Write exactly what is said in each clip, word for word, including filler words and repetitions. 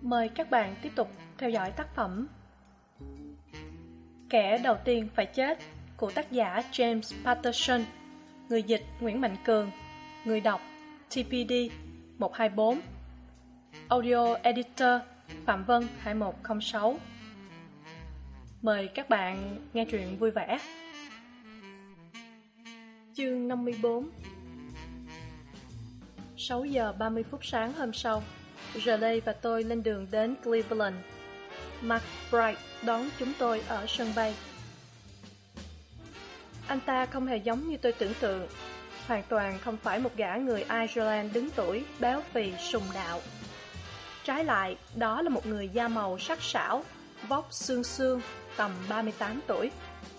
Mời các bạn tiếp tục theo dõi tác phẩm Kẻ đầu tiên phải chết của tác giả James Patterson, người dịch Nguyễn Mạnh Cường, người đọc tê pê đê một hai bốn, audio editor Phạm Vân hai một không sáu. Mời các bạn nghe truyện vui vẻ. Chương năm mươi bốn. Sáu giờ ba mươi phút sáng hôm sau, Riley và tôi lên đường đến Cleveland. McBride đón chúng tôi ở sân bay. Anh ta không hề giống như tôi tưởng tượng, hoàn toàn không phải một gã người Ireland đứng tuổi, béo phì, sùng đạo. Trái lại, đó là một người da màu sắc sảo, vóc xương xương, tầm ba mươi tám tuổi.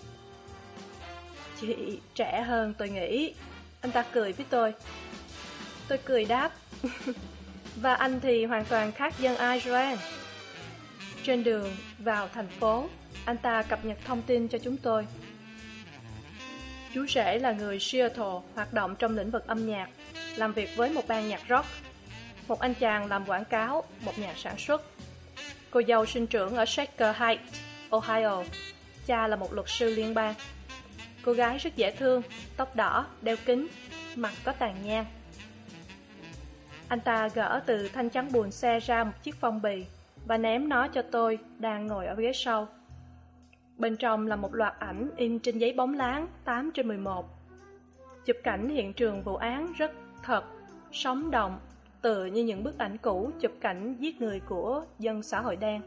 Chị trẻ hơn tôi nghĩ, anh ta cười với tôi. Tôi cười đáp, và anh thì hoàn toàn khác dân Ireland. Trên đường vào thành phố, anh ta cập nhật thông tin cho chúng tôi. Chú rể là người Seattle, hoạt động trong lĩnh vực âm nhạc, làm việc với một ban nhạc rock. Một anh chàng làm quảng cáo, một nhà sản xuất. Cô dâu sinh trưởng ở Shaker Heights, Ohio. Cha là một luật sư liên bang. Cô gái rất dễ thương, tóc đỏ, đeo kính, mặt có tàn nhang. Anh ta gỡ từ thanh chắn bùn xe ra một chiếc phong bì và ném nó cho tôi đang ngồi ở ghế sau. Bên trong là một loạt ảnh in trên giấy bóng láng tám trên mười một. Chụp cảnh hiện trường vụ án rất thật, sống động, tựa như những bức ảnh cũ chụp cảnh giết người của dân xã hội đen.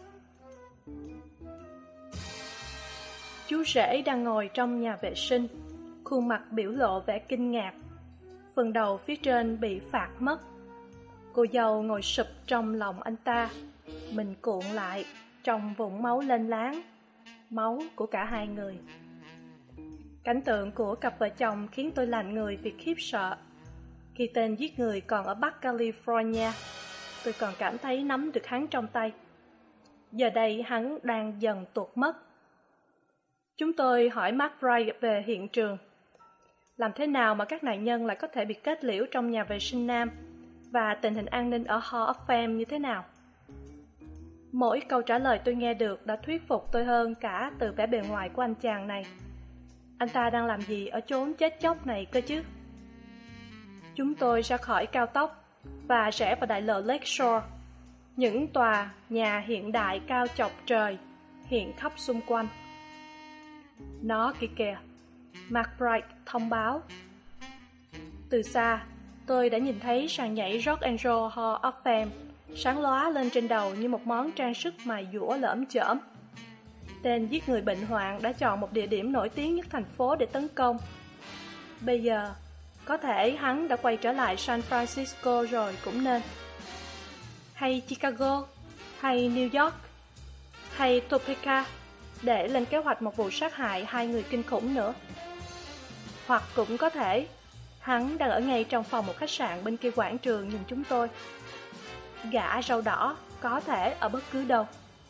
Chú rể đang ngồi trong nhà vệ sinh, khuôn mặt biểu lộ vẻ kinh ngạc. Phần đầu phía trên bị phạt mất. Cô dâu ngồi sụp trong lòng anh ta, mình cuộn lại trong vũng máu lênh láng, máu của cả hai người. Cảnh tượng của cặp vợ chồng khiến tôi lạnh người vì khiếp sợ. Khi tên giết người còn ở Bắc California, tôi còn cảm thấy nắm được hắn trong tay. Giờ đây hắn đang dần tuột mất. Chúng tôi hỏi McBride về hiện trường. Làm thế nào mà các nạn nhân lại có thể bị kết liễu trong nhà vệ sinh nam, và tình hình an ninh ở Hall of Fame như thế nào? Mỗi câu trả lời tôi nghe được đã thuyết phục tôi hơn cả từ vẻ bề ngoài của anh chàng này. Anh ta đang làm gì ở chốn chết chóc này cơ chứ? Chúng tôi ra khỏi cao tốc và rẽ vào đại lộ Lakeshore. Những tòa nhà hiện đại cao chọc trời hiện khắp xung quanh. Nó kìa kìa, McBride thông báo. Từ xa, tôi đã nhìn thấy sàn nhảy Rock and Roll Hall of Fame sáng lóa lên trên đầu như một món trang sức mài dũa lởm chởm. Tên giết người bệnh hoạn đã chọn một địa điểm nổi tiếng nhất thành phố để tấn công. Bây giờ, có thể hắn đã quay trở lại San Francisco rồi cũng nên. Hay Chicago, hay New York, hay Topeka, để lên kế hoạch một vụ sát hại hai người kinh khủng nữa. Hoặc cũng có thể hắn đang ở ngay trong phòng một khách sạn bên kia quảng trường nhìn chúng tôi. Gã râu đỏ có thể ở bất cứ đâu.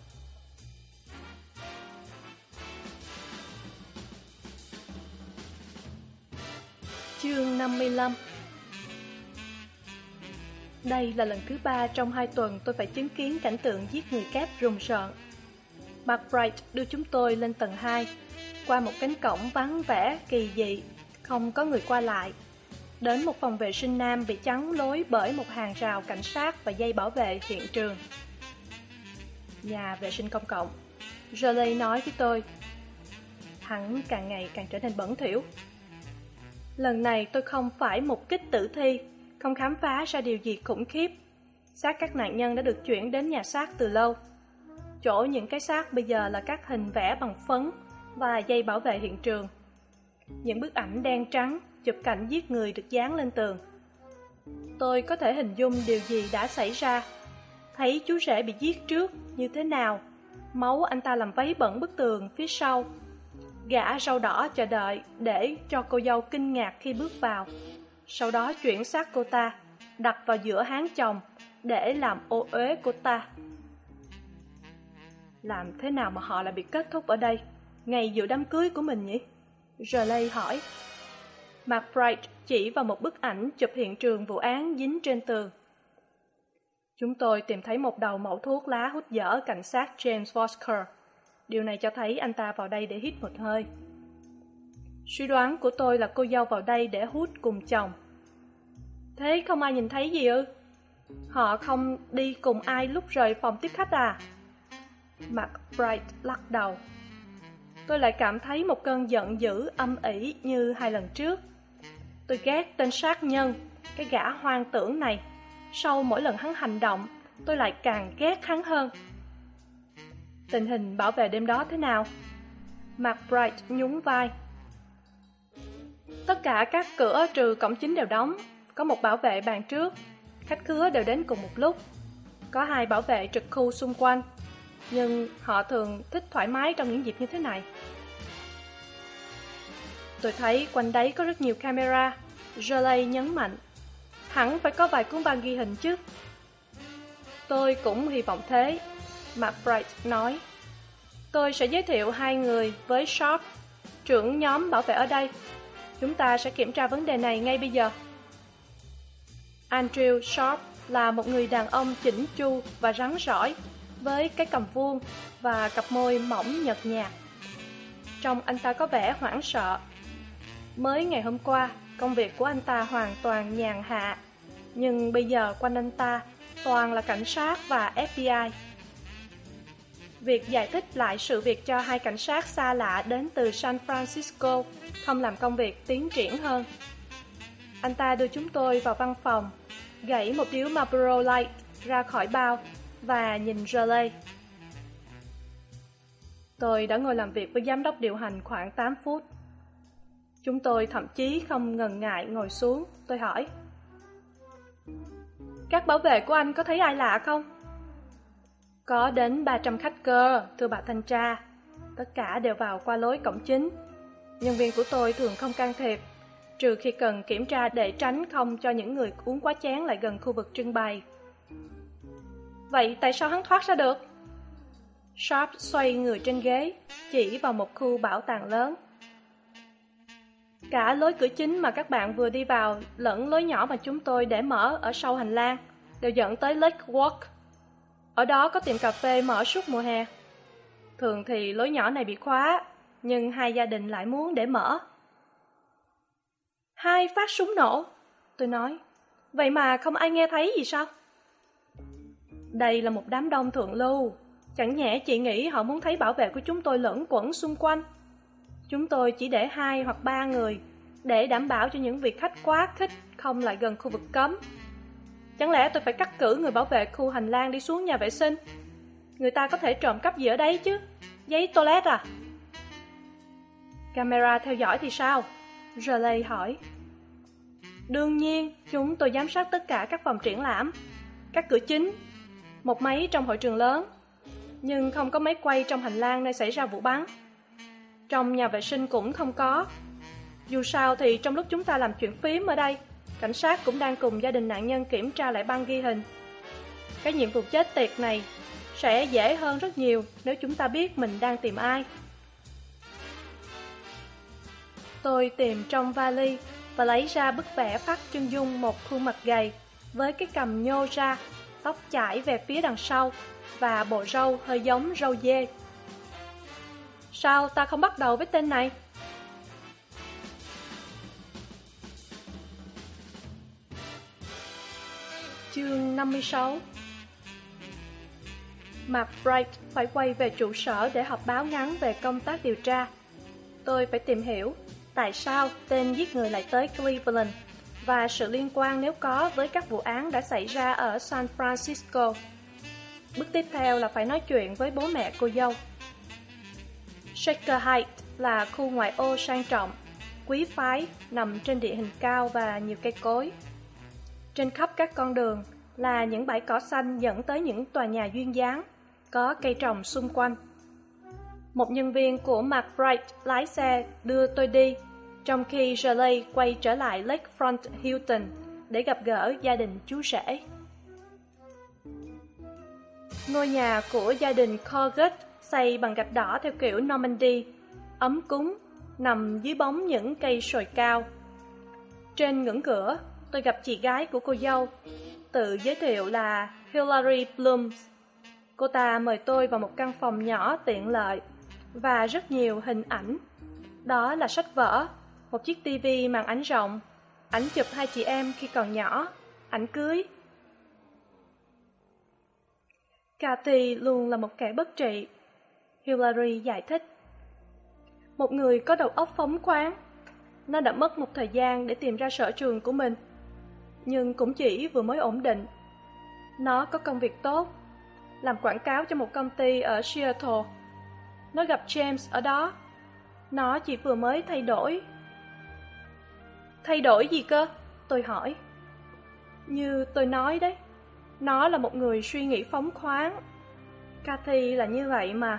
Chương năm mươi lăm. Đây là lần thứ ba trong hai tuần tôi phải chứng kiến cảnh tượng giết người kép rùng rợn. McBride đưa chúng tôi lên tầng hai, qua một cánh cổng vắng vẻ kỳ dị, không có người qua lại, đến một phòng vệ sinh nam bị chắn lối bởi một hàng rào cảnh sát và dây bảo vệ hiện trường. Nhà vệ sinh công cộng, Riley nói với tôi. Hắn càng ngày càng trở nên bẩn thỉu. Lần này tôi không phải một kích tử thi, không khám phá ra điều gì khủng khiếp. Xác các nạn nhân đã được chuyển đến nhà xác từ lâu. Chỗ những cái xác bây giờ là các hình vẽ bằng phấn và dây bảo vệ hiện trường. Những bức ảnh đen trắng chụp cảnh giết người được dán lên tường. Tôi có thể hình dung điều gì đã xảy ra. Thấy chú rể bị giết trước như thế nào, máu anh ta làm vấy bẩn bức tường phía sau. Gã râu đỏ chờ đợi để cho cô dâu kinh ngạc khi bước vào, sau đó chuyển xác cô ta, đặt vào giữa háng chồng để làm ô uế cô ta. Làm thế nào mà họ lại bị kết thúc ở đây, ngày dự đám cưới của mình nhỉ? Riley hỏi. McBride chỉ vào một bức ảnh chụp hiện trường vụ án dính trên tường. Chúng tôi tìm thấy một đầu mẩu thuốc lá hút dở cảnh sát James Vosker. Điều này cho thấy anh ta vào đây để hít một hơi. Suy đoán của tôi là cô dâu vào đây để hút cùng chồng. Thế không ai nhìn thấy gì ư? Họ không đi cùng ai lúc rời phòng tiếp khách à? McBride lắc đầu. Tôi lại cảm thấy một cơn giận dữ âm ỉ như hai lần trước. Tôi ghét tên sát nhân, cái gã hoang tưởng này. Sau mỗi lần hắn hành động, tôi lại càng ghét hắn hơn. Tình hình bảo vệ đêm đó thế nào? McBride nhún vai. Tất cả các cửa trừ cổng chính đều đóng. Có một bảo vệ bàn trước. Khách khứa đều đến cùng một lúc. Có hai bảo vệ trực khu xung quanh. Nhưng họ thường thích thoải mái trong những dịp như thế này. Tôi thấy quanh đấy có rất nhiều camera. Jolie nhấn mạnh. Hẳn phải có vài cuốn băng ghi hình chứ. Tôi cũng hy vọng thế, McBride nói. Tôi sẽ giới thiệu hai người với Sharp, trưởng nhóm bảo vệ ở đây. Chúng ta sẽ kiểm tra vấn đề này ngay bây giờ. Andrew Sharp là một người đàn ông chỉnh chu và rắn rỏi, với cái cằm vuông và cặp môi mỏng nhợt nhạt. Trông anh ta có vẻ hoảng sợ. Mới ngày hôm qua, công việc của anh ta hoàn toàn nhàn hạ, nhưng bây giờ quanh anh ta toàn là cảnh sát và F B I. Việc giải thích lại sự việc cho hai cảnh sát xa lạ đến từ San Francisco không làm công việc tiến triển hơn. Anh ta đưa chúng tôi vào văn phòng, gãy một điếu Marlboro Light ra khỏi bao và nhìn Jolie. Tôi đã ngồi làm việc với giám đốc điều hành khoảng tám phút. Chúng tôi thậm chí không ngần ngại ngồi xuống. Tôi hỏi, các bảo vệ của anh có thấy ai lạ không? Có đến ba trăm khách cơ, thưa bà thanh tra. Tất cả đều vào qua lối cổng chính. Nhân viên của tôi thường không can thiệp, trừ khi cần kiểm tra để tránh không cho những người uống quá chén lại gần khu vực trưng bày. Vậy tại sao hắn thoát ra được? Sharp xoay người trên ghế, chỉ vào một khu bảo tàng lớn. Cả lối cửa chính mà các bạn vừa đi vào lẫn lối nhỏ mà chúng tôi để mở ở sau hành lang đều dẫn tới Lake Walk. Ở đó có tiệm cà phê mở suốt mùa hè. Thường thì lối nhỏ này bị khóa, nhưng hai gia đình lại muốn để mở. Hai phát súng nổ, tôi nói. Vậy mà không ai nghe thấy gì sao? Đây là một đám đông thượng lưu. Chẳng nhẽ chị nghĩ họ muốn thấy bảo vệ của chúng tôi lẫn quẩn xung quanh. Chúng tôi chỉ để hai hoặc ba người để đảm bảo cho những vị khách quá khích không lại gần khu vực cấm. Chẳng lẽ tôi phải cắt cử người bảo vệ khu hành lang đi xuống nhà vệ sinh? Người ta có thể trộm cắp gì ở đấy chứ? Giấy toilet à? Camera theo dõi thì sao? Jolie hỏi. Đương nhiên, chúng tôi giám sát tất cả các phòng triển lãm, các cửa chính, một máy trong hội trường lớn, nhưng không có máy quay trong hành lang nơi xảy ra vụ bắn. Trong nhà vệ sinh cũng không có. Dù sao thì trong lúc chúng ta làm chuyện phím ở đây, cảnh sát cũng đang cùng gia đình nạn nhân kiểm tra lại băng ghi hình. Cái nhiệm vụ chết tiệt này sẽ dễ hơn rất nhiều nếu chúng ta biết mình đang tìm ai. Tôi tìm trong vali và lấy ra bức vẽ phát chân dung một khuôn mặt gầy với cái cằm nhô ra, tóc chải về phía đằng sau và bộ râu hơi giống râu dê. Sao ta không bắt đầu với tên này? Chương năm mươi sáu. McBride phải quay về trụ sở để họp báo ngắn về công tác điều tra. Tôi phải tìm hiểu tại sao tên giết người lại tới Cleveland và sự liên quan nếu có với các vụ án đã xảy ra ở San Francisco. Bước tiếp theo là phải nói chuyện với bố mẹ cô dâu. Shaker Heights là khu ngoại ô sang trọng, quý phái, nằm trên địa hình cao và nhiều cây cối. Trên khắp các con đường là những bãi cỏ xanh dẫn tới những tòa nhà duyên dáng, có cây trồng xung quanh. Một nhân viên của McBride lái xe đưa tôi đi, trong khi Jolie quay trở lại Lakefront Hilton để gặp gỡ gia đình chú rể. Ngôi nhà của gia đình Corgut xây bằng gạch đỏ theo kiểu Normandy, ấm cúng, nằm dưới bóng những cây sồi cao. Trên ngưỡng cửa, tôi gặp chị gái của cô dâu. tự giới thiệu là Hillary Bloom. Cô ta mời tôi vào một căn phòng nhỏ tiện lợi và rất nhiều hình ảnh. Đó là sách vở, một chiếc tivi màn ảnh rộng, ảnh chụp hai chị em khi còn nhỏ, ảnh cưới. Cathy luôn là một kẻ bất trị, Hillary giải thích. Một người có đầu óc phóng khoáng. Nó đã mất một thời gian để tìm ra sở trường của mình, nhưng cũng chỉ vừa mới ổn định. Nó có công việc tốt, làm quảng cáo cho một công ty ở Seattle. Nó gặp James ở đó. Nó chỉ vừa mới thay đổi. Thay đổi gì cơ? Tôi hỏi. Như tôi nói đấy, nó là một người suy nghĩ phóng khoáng. Cathy là như vậy mà.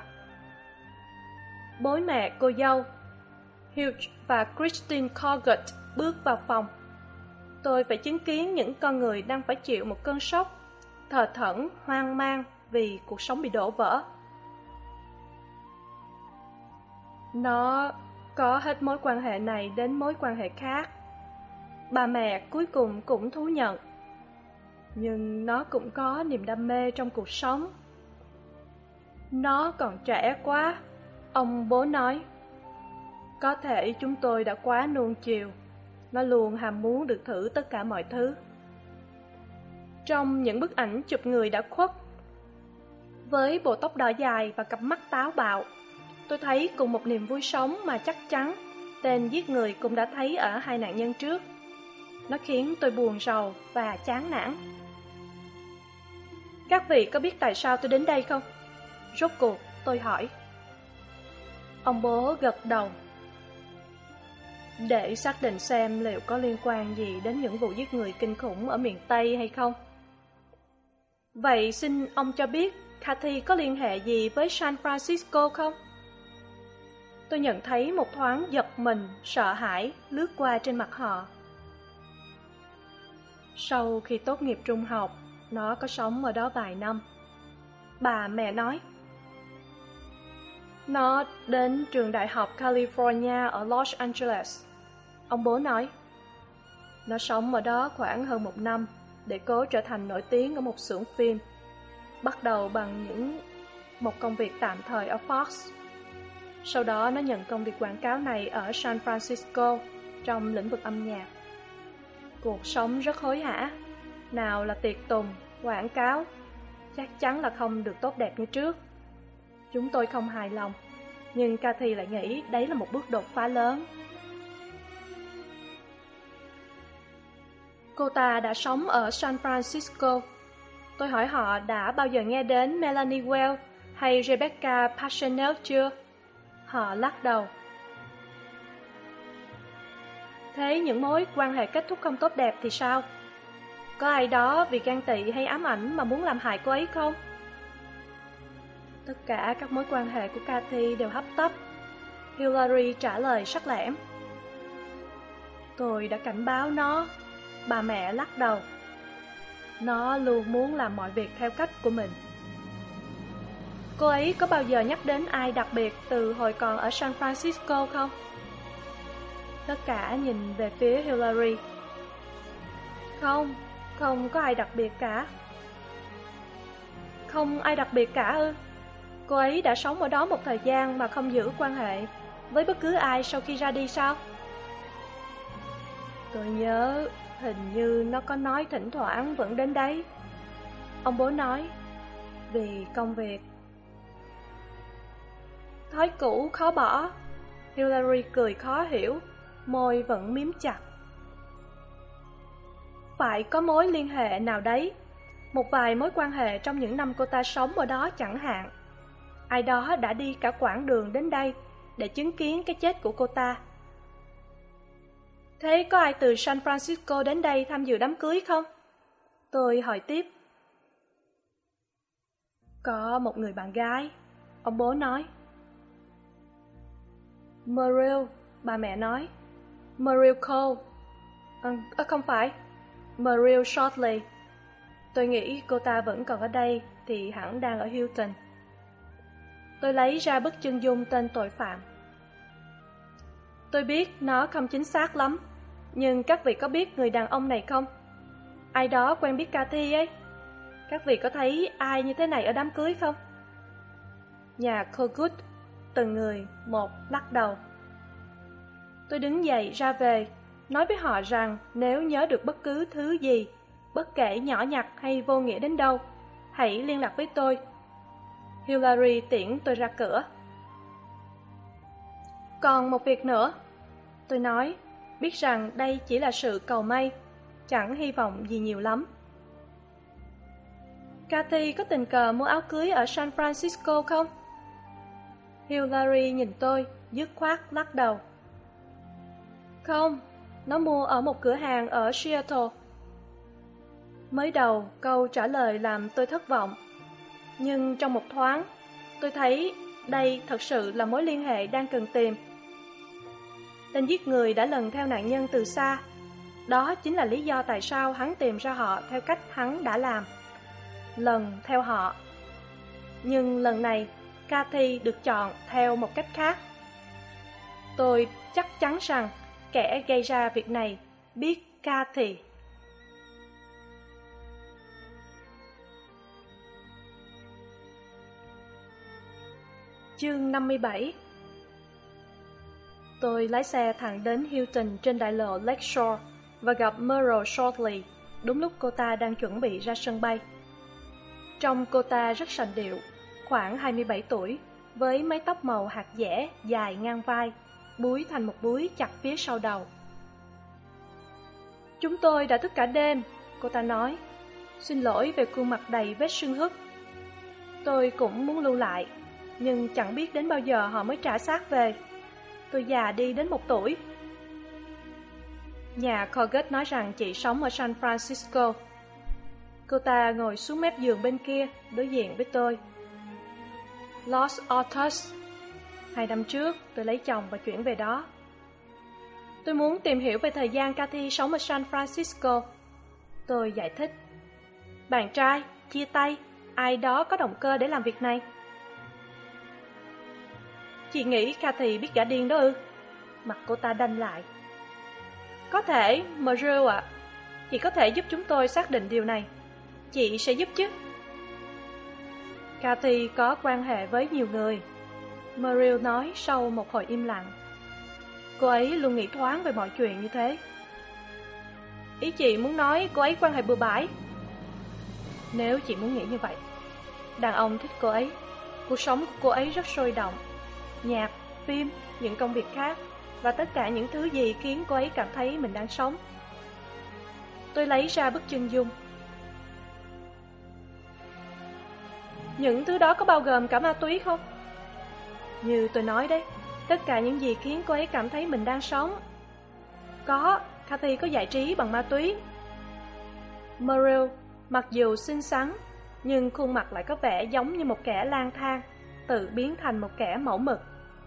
Bố mẹ cô dâu Hugh và Christine Corgott bước vào phòng. Tôi phải chứng kiến những con người đang phải chịu một cơn sốc, thờ thẫn, hoang mang vì cuộc sống bị đổ vỡ. Nó có hết mối quan hệ này đến mối quan hệ khác. Bà mẹ cuối cùng cũng thú nhận. Nhưng nó cũng có niềm đam mê trong cuộc sống. Nó còn trẻ quá, ông bố nói. Có thể chúng tôi đã quá nuông chiều. Nó luôn ham muốn được thử tất cả mọi thứ. Trong những bức ảnh chụp người đã khuất, với bộ tóc đỏ dài và cặp mắt táo bạo, tôi thấy cùng một niềm vui sống mà chắc chắn tên giết người cũng đã thấy ở hai nạn nhân trước. Nó khiến tôi buồn rầu và chán nản. Các vị có biết tại sao tôi đến đây không? Rốt cuộc tôi hỏi. Ông bố gật đầu. Để xác định xem liệu có liên quan gì đến những vụ giết người kinh khủng ở miền Tây hay không. Vậy xin ông cho biết Cathy có liên hệ gì với San Francisco không? Tôi nhận thấy một thoáng giật mình, sợ hãi lướt qua trên mặt họ. Sau khi tốt nghiệp trung học, nó có sống ở đó vài năm. Bà mẹ nói. Nó đến trường đại học California ở Los Angeles. Ông bố nói. Nó sống ở đó khoảng hơn một năm để cố trở thành nổi tiếng ở một xưởng phim. Bắt đầu bằng những một công việc tạm thời ở Fox. Sau đó nó nhận công việc quảng cáo này ở San Francisco trong lĩnh vực âm nhạc. Cuộc sống rất hối hả. Nào là tiệc tùng, quảng cáo, chắc chắn là không được tốt đẹp như trước. Chúng tôi không hài lòng, nhưng Cathy lại nghĩ đấy là một bước đột phá lớn. Cô ta đã sống ở San Francisco. Tôi hỏi họ đã bao giờ nghe đến Melanie Well hay Rebecca Parsonell chưa? Họ lắc đầu. Thế những mối quan hệ kết thúc không tốt đẹp thì sao? Có ai đó vì ghen tị hay ám ảnh mà muốn làm hại cô ấy không? Tất cả các mối quan hệ của Cathy đều hấp tấp. Hillary trả lời sắc lẻm. Tôi đã cảnh báo nó. Bà mẹ lắc đầu. Nó luôn muốn làm mọi việc theo cách của mình. Cô ấy có bao giờ nhắc đến ai đặc biệt từ hồi còn ở San Francisco không? Tất cả nhìn về phía Hillary. Không, không có ai đặc biệt cả. Không ai đặc biệt cả ư? Cô ấy đã sống ở đó một thời gian mà không giữ quan hệ với bất cứ ai sau khi ra đi sao? Tôi nhớ hình như nó có nói thỉnh thoảng vẫn đến đấy. Ông bố nói, vì công việc. Thói cũ khó bỏ. Hillary cười khó hiểu, môi vẫn miếm chặt. Phải có mối liên hệ nào đấy. Một vài mối quan hệ trong những năm cô ta sống ở đó chẳng hạn. Ai đó đã đi cả quãng đường đến đây để chứng kiến cái chết của cô ta. Thế có ai từ San Francisco đến đây tham dự đám cưới không? Tôi hỏi tiếp. Có một người bạn gái, ông bố nói. Muriel, bà mẹ nói. Muriel Cole. À, à, không phải, Muriel Shortley. Tôi nghĩ cô ta vẫn còn ở đây thì hẳn đang ở Houston. Tôi lấy ra bức chân dung tên tội phạm. Tôi biết nó không chính xác lắm, nhưng các vị có biết người đàn ông này không? ai đó quen biết Cathy ấy. Các vị có thấy ai như thế này ở đám cưới không? Nhà Kogut từng người một lắc đầu. Tôi đứng dậy ra về, nói với họ rằng nếu nhớ được bất cứ thứ gì, bất kể nhỏ nhặt hay vô nghĩa đến đâu, hãy liên lạc với tôi. Hillary tiễn tôi ra cửa. Còn một việc nữa, tôi nói, biết rằng đây chỉ là sự cầu may, chẳng hy vọng gì nhiều lắm. Cathy có tình cờ mua áo cưới ở San Francisco không? Hillary nhìn tôi, dứt khoát lắc đầu. Không, nó mua ở một cửa hàng ở Seattle. Mới đầu, câu trả lời làm tôi thất vọng. Nhưng trong một thoáng, tôi thấy đây thật sự là mối liên hệ đang cần tìm. Tên giết người đã lần theo nạn nhân từ xa. Đó chính là lý do tại sao hắn tìm ra họ theo cách hắn đã làm. Lần theo họ. Nhưng lần này, Cathy được chọn theo một cách khác. Tôi chắc chắn rằng kẻ gây ra việc này biết Cathy. Chương năm mươi bảy. Tôi lái xe thẳng đến Hilton trên đại lộ Lakeshore và gặp Merle Shortley đúng lúc cô ta đang chuẩn bị ra sân bay. Trông cô ta rất sành điệu, khoảng hai mươi bảy tuổi, với mái tóc màu hạt dẻ dài ngang vai, búi thành một búi chặt phía sau đầu. Chúng tôi đã thức cả đêm, cô ta nói. Xin lỗi về khuôn mặt đầy vết sưng húp. Tôi cũng muốn lưu lại, nhưng chẳng biết đến bao giờ họ mới trả xác về. Tôi già đi đến một tuổi. Nhà Corgett nói rằng chị sống ở San Francisco. Cô ta ngồi xuống mép giường bên kia, đối diện với tôi. Los Altos. Hai năm trước, tôi lấy chồng và chuyển về đó. Tôi muốn tìm hiểu về thời gian Cathy sống ở San Francisco. Tôi giải thích. Bạn trai, chia tay, ai đó có động cơ để làm việc này. Chị nghĩ Cathy biết gã điên đó ư? Mặt cô ta đanh lại. Có thể, Merle ạ. Chị có thể giúp chúng tôi xác định điều này. Chị sẽ giúp chứ. Cathy có quan hệ với nhiều người, Merle nói sau một hồi im lặng. Cô ấy luôn nghĩ thoáng về mọi chuyện như thế. Ý chị muốn nói cô ấy quan hệ bừa bãi? Nếu chị muốn nghĩ như vậy. Đàn ông thích cô ấy. Cuộc sống của cô ấy rất sôi động. Nhạc, phim, những công việc khác và tất cả những thứ gì khiến cô ấy cảm thấy mình đang sống. Tôi lấy ra bức chân dung. Những thứ đó có bao gồm cả ma túy không? Như tôi nói đấy, tất cả những gì khiến cô ấy cảm thấy mình đang sống. Có, Cathy có giải trí bằng ma túy. Merle, mặc dù xinh xắn, nhưng khuôn mặt lại có vẻ giống như một kẻ lang thang, tự biến thành một kẻ mẫu mực.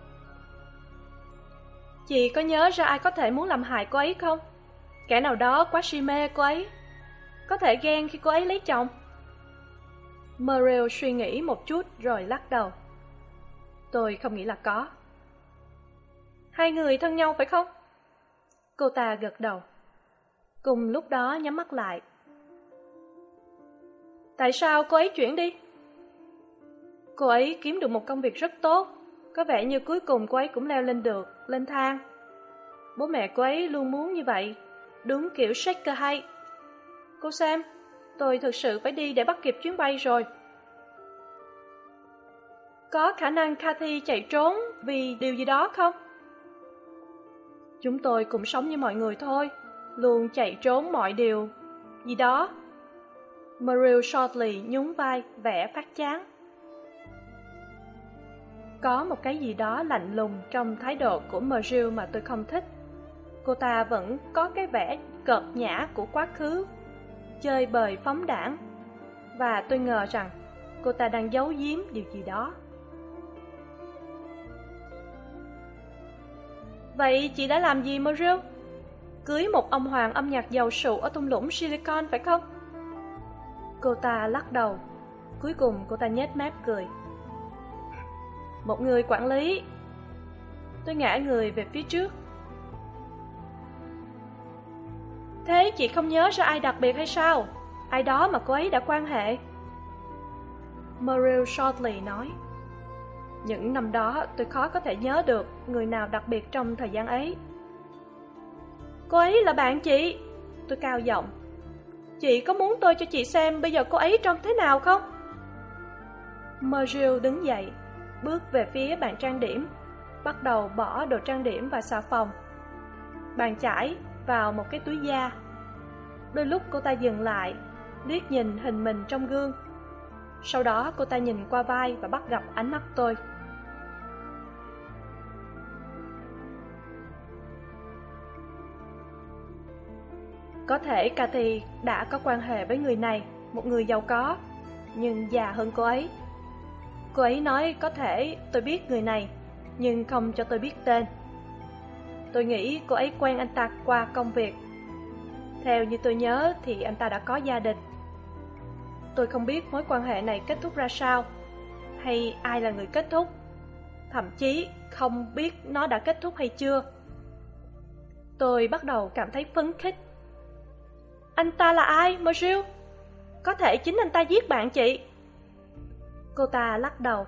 Chị có nhớ ra ai có thể muốn làm hại cô ấy không? Kẻ nào đó quá si mê cô ấy, có thể ghen khi cô ấy lấy chồng. Merle suy nghĩ một chút rồi lắc đầu. Tôi không nghĩ là có. Hai người thân nhau phải không? Cô ta gật đầu. Cùng lúc đó nhắm mắt lại. Tại sao cô ấy chuyển đi? Cô ấy kiếm được một công việc rất tốt. Có vẻ như cuối cùng cô ấy cũng leo lên được, lên thang. Bố mẹ cô ấy luôn muốn như vậy, đúng kiểu shaker hay. Cô xem, tôi thực sự phải đi để bắt kịp chuyến bay rồi. Có khả năng Cathy chạy trốn vì điều gì đó không? Chúng tôi cũng sống như mọi người thôi, luôn chạy trốn mọi điều gì đó. Merle Shortley nhún vai, vẻ phát chán. Có một cái gì đó lạnh lùng trong thái độ của Merle mà tôi không thích. Cô ta vẫn có cái vẻ cợt nhã của quá khứ, chơi bời phóng đãng, và tôi ngờ rằng cô ta đang giấu giếm điều gì đó. Vậy chị đã làm gì Merle? Cưới một ông hoàng âm nhạc giàu sụ ở thung lũng Silicon phải không? Cô ta lắc đầu. Cuối cùng cô ta nhếch mép cười. Một người quản lý. Tôi ngã người về phía trước. Thế chị không nhớ ra ai đặc biệt hay sao? Ai đó mà cô ấy đã quan hệ? Muriel Shortley nói. Những năm đó tôi khó có thể nhớ được người nào đặc biệt trong thời gian ấy. Cô ấy là bạn chị. Tôi cao giọng. Chị có muốn tôi cho chị xem bây giờ cô ấy trông thế nào không? Muriel đứng dậy, bước về phía bàn trang điểm, bắt đầu bỏ đồ trang điểm và xà phòng, bàn chải vào một cái túi da. Đôi lúc cô ta dừng lại, liếc nhìn hình mình trong gương. Sau đó cô ta nhìn qua vai và bắt gặp ánh mắt tôi. Có thể Cathy đã có quan hệ với người này, một người giàu có, nhưng già hơn cô ấy. Cô ấy nói có thể tôi biết người này, nhưng không cho tôi biết tên. Tôi nghĩ cô ấy quen anh ta qua công việc. Theo như tôi nhớ thì anh ta đã có gia đình. Tôi không biết mối quan hệ này kết thúc ra sao, hay ai là người kết thúc. Thậm chí không biết nó đã kết thúc hay chưa. Tôi bắt đầu cảm thấy phấn khích. Anh ta là ai, Muriel? Có thể chính anh ta giết bạn chị. Cô ta lắc đầu.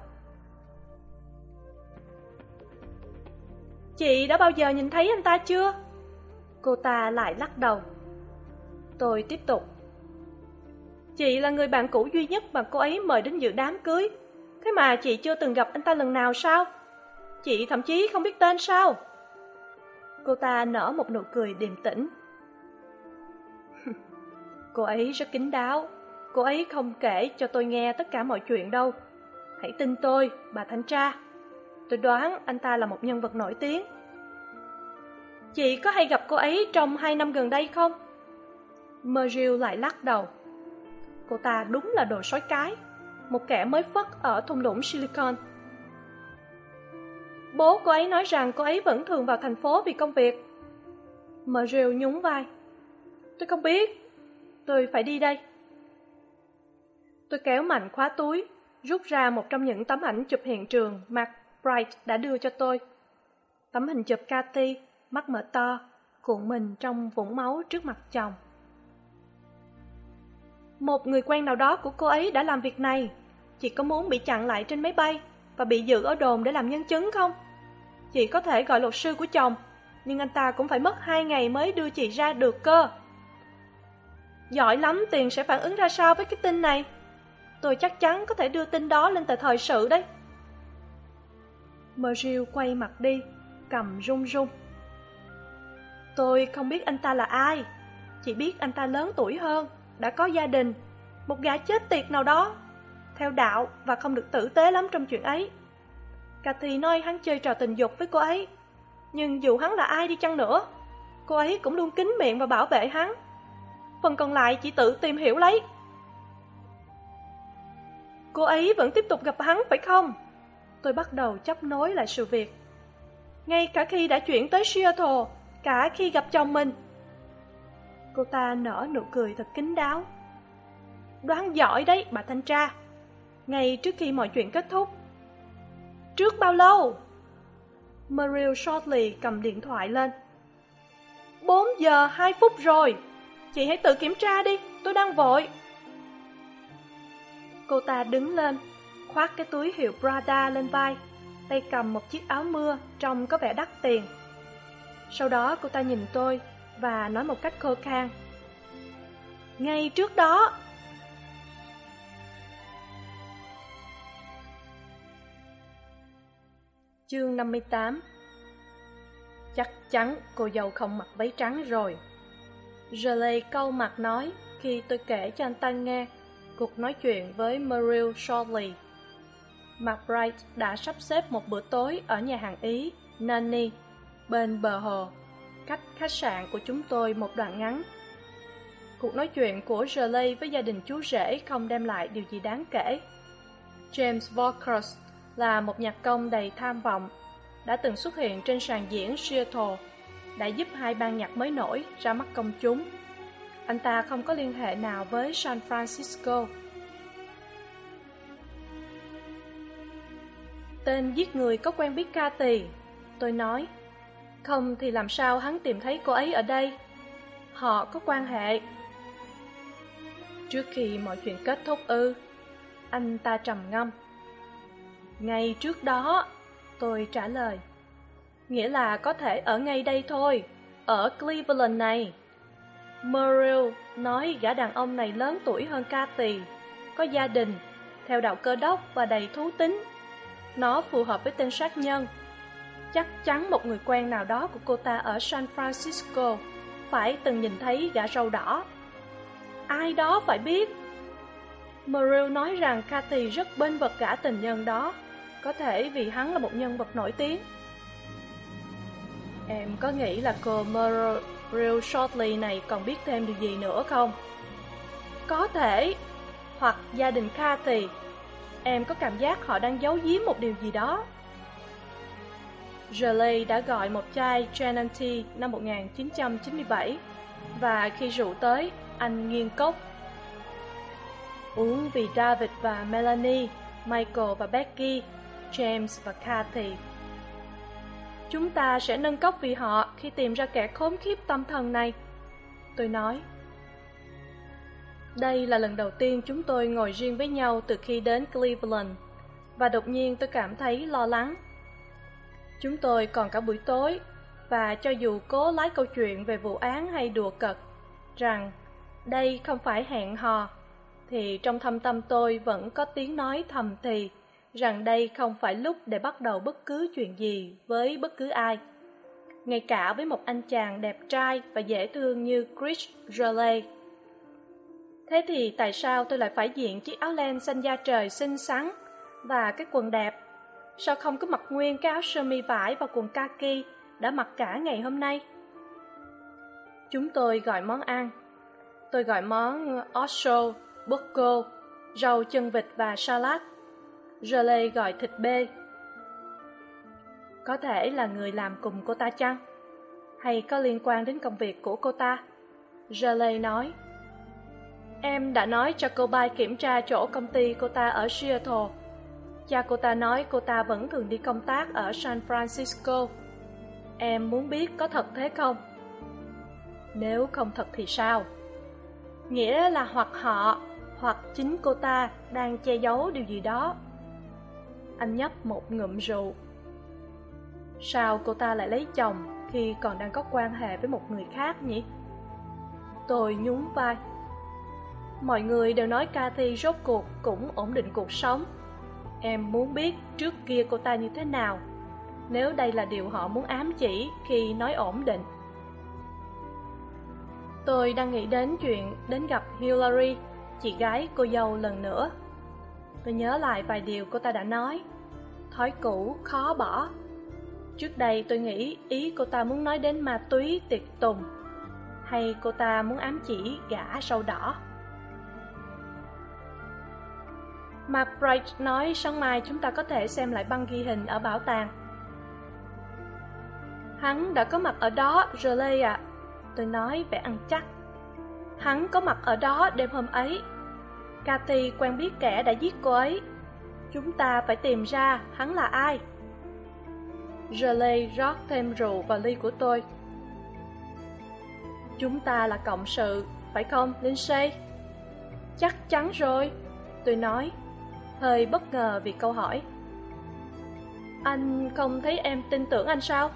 Chị đã bao giờ nhìn thấy anh ta chưa? Cô ta lại lắc đầu. Tôi tiếp tục. Chị là người bạn cũ duy nhất mà cô ấy mời đến dự đám cưới. Thế mà chị chưa từng gặp anh ta lần nào sao? Chị thậm chí không biết tên sao? Cô ta nở một nụ cười điềm tĩnh. Cô ấy rất kín đáo. Cô ấy không kể cho tôi nghe tất cả mọi chuyện đâu. Hãy tin tôi, bà thanh tra. Tôi đoán anh ta là một nhân vật nổi tiếng. Chị có hay gặp cô ấy trong hai năm gần đây không? Muriel lại lắc đầu. Cô ta đúng là đồ sói cái, một kẻ mới phất ở thung lũng Silicon. Bố cô ấy nói rằng cô ấy vẫn thường vào thành phố vì công việc. Muriel nhún vai. Tôi không biết. Tôi phải đi đây. Tôi kéo mạnh khóa túi, rút ra một trong những tấm ảnh chụp hiện trường McBride đã đưa cho tôi. Tấm hình chụp Cathy, mắt mở to, cuộn mình trong vũng máu trước mặt chồng. Một người quen nào đó của cô ấy đã làm việc này. Chị có muốn bị chặn lại trên máy bay và bị giữ ở đồn để làm nhân chứng không? Chị có thể gọi luật sư của chồng, nhưng anh ta cũng phải mất hai ngày mới đưa chị ra được cơ. Giỏi lắm, Tiền sẽ phản ứng ra sao với cái tin này? Tôi chắc chắn có thể đưa tin đó lên tờ thời sự đấy. Muriel quay mặt đi, cầm run run. Tôi không biết anh ta là ai. Chỉ biết anh ta lớn tuổi hơn, đã có gia đình, một gã chết tiệt nào đó, theo đạo và không được tử tế lắm trong chuyện ấy. Cathy nói hắn chơi trò tình dục với cô ấy, nhưng dù hắn là ai đi chăng nữa, cô ấy cũng luôn kín miệng và bảo vệ hắn. Phần còn lại chỉ tự tìm hiểu lấy. Cô ấy vẫn tiếp tục gặp hắn phải không? Tôi bắt đầu chấp nối lại sự việc. Ngay cả khi đã chuyển tới Seattle, cả khi gặp chồng mình. Cô ta nở nụ cười thật kín đáo. Đoán giỏi đấy, bà thanh tra. Ngay trước khi mọi chuyện kết thúc. Trước bao lâu? Muriel Shortley cầm điện thoại lên. Bốn giờ hai phút rồi. Chị hãy tự kiểm tra đi, tôi đang vội. Cô ta đứng lên, khoác cái túi hiệu Prada lên vai, tay cầm một chiếc áo mưa trông có vẻ đắt tiền. Sau đó cô ta nhìn tôi và nói một cách khô khan. Ngay trước đó. Chương năm mươi tám. Chắc chắn cô dâu không mặc váy trắng rồi. Riley câu mặt nói khi tôi kể cho anh ta nghe cuộc nói chuyện với Muriel Shortley. McBride đã sắp xếp một bữa tối ở nhà hàng Ý Nani bên bờ hồ, cách khách sạn của chúng tôi một đoạn ngắn. Cuộc nói chuyện của Riley với gia đình chú rể không đem lại điều gì đáng kể. James Volkers là một nhạc công đầy tham vọng, đã từng xuất hiện trên sàn diễn Seattle, đã giúp hai ban nhạc mới nổi ra mắt công chúng. Anh ta không có liên hệ nào với San Francisco. Tên giết người có quen biết Cathy, tôi nói. Không thì làm sao hắn tìm thấy cô ấy ở đây? họ có quan hệ. Trước khi mọi chuyện kết thúc ư? Anh ta trầm ngâm. Ngay trước đó, tôi trả lời. Nghĩa là có thể ở ngay đây thôi, ở Cleveland này. Merrill nói gã đàn ông này lớn tuổi hơn Cathy, có gia đình, theo đạo Cơ đốc và đầy thú tính. Nó phù hợp với tên sát nhân. Chắc chắn một người quen nào đó của cô ta ở San Francisco phải từng nhìn thấy gã râu đỏ. Ai đó phải biết. Merrill nói rằng Cathy rất bênh vực gã tình nhân đó, có thể vì hắn là một nhân vật nổi tiếng. Em có nghĩ là cô Merrill Shortley này còn biết thêm điều gì nữa không? Có thể. Hoặc gia đình Cathy. Em có cảm giác họ đang giấu giếm một điều gì đó. Shirley đã gọi một chai Genenti năm một nghìn chín trăm chín mươi bảy, và khi rượu tới, anh nghiêng cốc. Uống vì David và Melanie, Michael và Becky, James và Cathy. Chúng ta sẽ nâng cốc vì họ khi tìm ra kẻ khốn khiếp tâm thần này, tôi nói. Đây là lần đầu tiên chúng tôi ngồi riêng với nhau từ khi đến Cleveland, và đột nhiên tôi cảm thấy lo lắng. Chúng tôi còn cả buổi tối, và cho dù cố lái câu chuyện về vụ án hay đùa cợt rằng đây không phải hẹn hò, thì trong thâm tâm tôi vẫn có tiếng nói thầm thì rằng đây không phải lúc để bắt đầu bất cứ chuyện gì với bất cứ ai, ngay cả với một anh chàng đẹp trai và dễ thương như Chris Shirley. Thế thì tại sao tôi lại phải diện chiếc áo len xanh da trời xinh xắn và cái quần đẹp? Sao không cứ mặc nguyên cái áo sơ mi vải và quần kaki đã mặc cả ngày hôm nay? Chúng tôi gọi món ăn. Tôi gọi món Osho, Bocco, rau chân vịt và salad. Shirley gọi thịt bê. Có thể là người làm cùng cô ta chăng? Hay có liên quan đến công việc của cô ta? Shirley nói. Em đã nói cho cô Bai kiểm tra chỗ công ty cô ta ở Seattle. Cha cô ta nói cô ta vẫn thường đi công tác ở San Francisco. Em muốn biết có thật thế không? Nếu không thật thì sao? Nghĩa là hoặc họ, hoặc chính cô ta đang che giấu điều gì đó. Anh nhấp một ngụm rượu. Sao cô ta lại lấy chồng khi còn đang có quan hệ với một người khác nhỉ? Tôi nhún vai. Mọi người đều nói Cathy rốt cuộc cũng ổn định cuộc sống. Em muốn biết trước kia cô ta như thế nào, nếu đây là điều họ muốn ám chỉ khi nói ổn định. Tôi đang nghĩ đến chuyện đến gặp Hillary, chị gái cô dâu lần nữa. Tôi nhớ lại vài điều cô ta đã nói. Thói cũ khó bỏ. Trước đây tôi nghĩ ý cô ta muốn nói đến ma túy tiệc tùng, hay cô ta muốn ám chỉ gã sâu đỏ. McBride nói sáng mai chúng ta có thể xem lại băng ghi hình ở bảo tàng. Hắn đã có mặt ở đó, Shirley ạ. Tôi nói vẻ ăn chắc. Hắn có mặt ở đó đêm hôm ấy. Cathy quen biết kẻ đã giết cô ấy. Chúng ta phải tìm ra hắn là ai. Shirley rót thêm rượu vào ly của tôi. Chúng ta là cộng sự, phải không, Lindsay? Chắc chắn rồi, tôi nói, hơi bất ngờ vì câu hỏi. Anh không thấy em tin tưởng anh sao?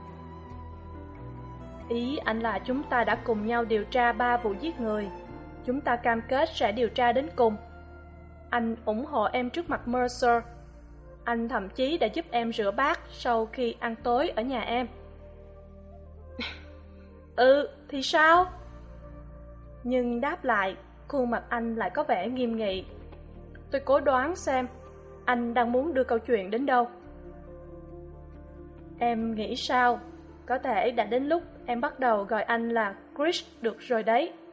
Ý anh là chúng ta đã cùng nhau điều tra ba vụ giết người. Chúng ta cam kết sẽ điều tra đến cùng. Anh ủng hộ em trước mặt Mercer. Anh thậm chí đã giúp em rửa bát sau khi ăn tối ở nhà em. Ừ, thì sao? Nhưng đáp lại, khuôn mặt anh lại có vẻ nghiêm nghị. Tôi cố đoán xem anh đang muốn đưa câu chuyện đến đâu. Em nghĩ sao? Có thể đã đến lúc em bắt đầu gọi anh là Chris được rồi đấy.